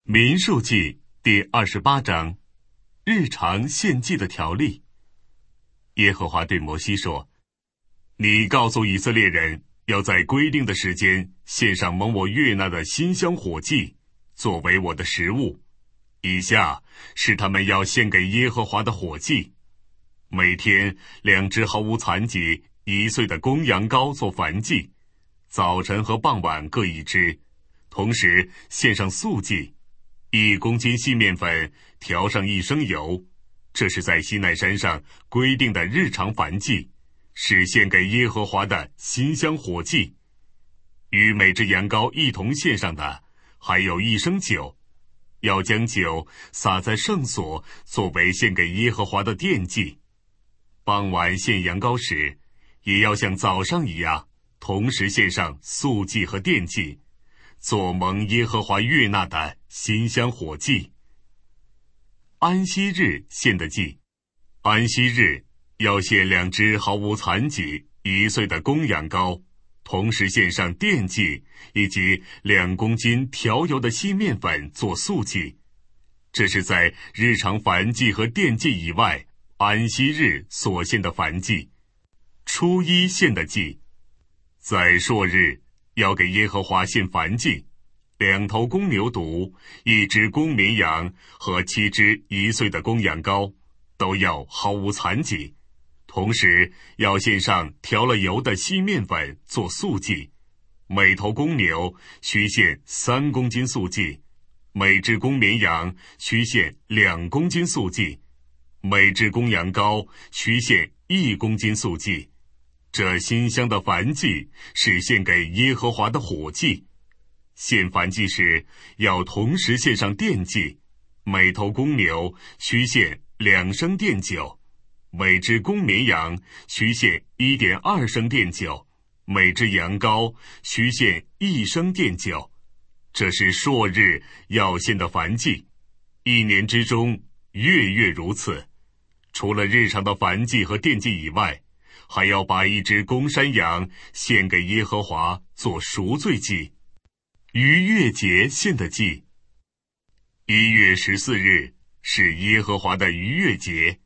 民数记第28章，日常献祭的条例。耶和华对摩西说：你告诉以色列人，要在规定的时间献上蒙我悦纳的馨香火祭，作为我的食物。以下是他们要献给耶和华的火祭：每天2只毫无残疾1岁的公羊羔做燔祭，早晨和傍晚各1只，同时献上素祭，1公斤细面粉调上1升油，这是在西奈山上规定的日常燔祭，是献给耶和华的馨香火祭。与每只羊羔一同献上的还有1升酒，要将酒洒在圣所，作为献给耶和华的奠祭。傍晚献羊羔时，也要像早上一样，同时献上素祭和奠祭，做蒙耶和华悦纳的馨香火祭。安息日献的祭，安息日要献2只毫无残疾1岁的公羊羔，同时献上奠祭，以及2公斤调油的细面粉做素祭。这是在日常燔祭和奠祭以外，安息日所献的燔祭。初一献的祭，在朔日要给耶和华献燔祭，2头公牛犊，1只公绵羊和7只1岁的公羊羔，都要毫无残疾，同时要献上调了油的细面粉做素祭。每头公牛需献3公斤素祭，每只公绵羊需献2公斤素祭，每只公羊羔需献1公斤素祭。这馨香的燔祭是献给耶和华的火祭。献燔祭时要同时献上奠祭，每头公牛需献2升奠酒，每只公绵羊需献1.2升奠酒，每只羊羔需献1升奠酒。这是朔日要献的燔祭，1年之中月月如此。除了日常的燔祭和奠祭以外，还要把1只公山羊献给耶和华做赎罪祭。逾越节献的祭，1月14日是耶和华的逾越节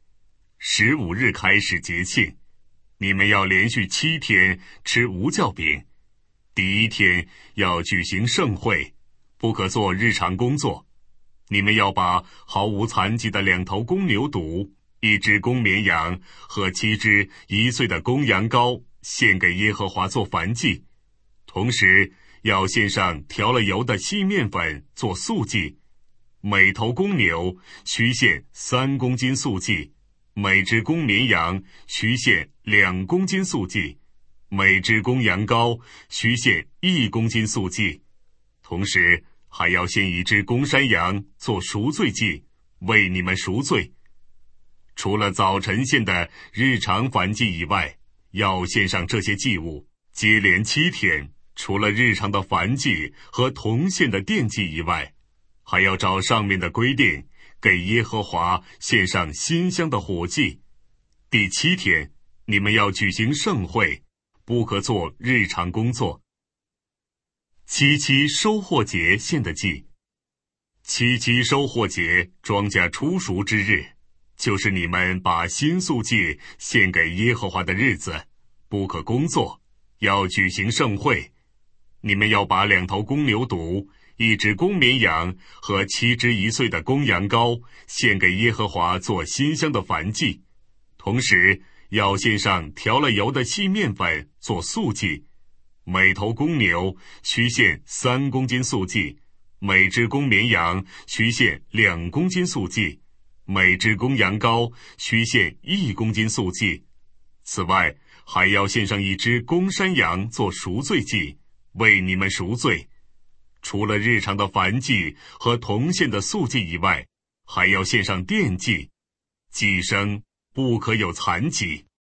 ，15日开始节庆。你们要连续7天吃无酵饼，第1天要举行盛会，不可做日常工作。你们要把毫无残疾的2头公牛犊，1只公绵羊和7只1岁的公羊羔献给耶和华做燔祭，同时要献上调了油的细面粉做素祭。每头公牛需献3公斤素祭，每只公绵羊需献2公斤素祭，每只公羊羔需献1公斤素祭，同时还要献1只公山羊做赎罪祭，为你们赎罪。除了早晨献的日常燔祭以外，要献上这些祭物，接连7天。除了日常的燔祭和同献的奠祭以外，还要照上面的规定，给耶和华献上馨香的火祭。第7天，你们要举行盛会，不可做日常工作。七七收获节献的祭，七七收获节庄稼初熟之日，就是你们把新素祭献给耶和华的日子，不可工作，要举行盛会。你们要把2头公牛犊，1只公绵羊和7只1岁的公羊羔献给耶和华做馨香的燔祭，同时要献上调了油的细面粉做素祭。每头公牛需献3公斤素祭，每只公绵羊需献2公斤素祭，每只公羊羔需献1公斤素祭。此外，还要献上1只公山羊做赎罪祭，为你们赎罪。除了日常的燔祭和同献的素祭以外，还要献上奠祭，祭牲不可有残疾。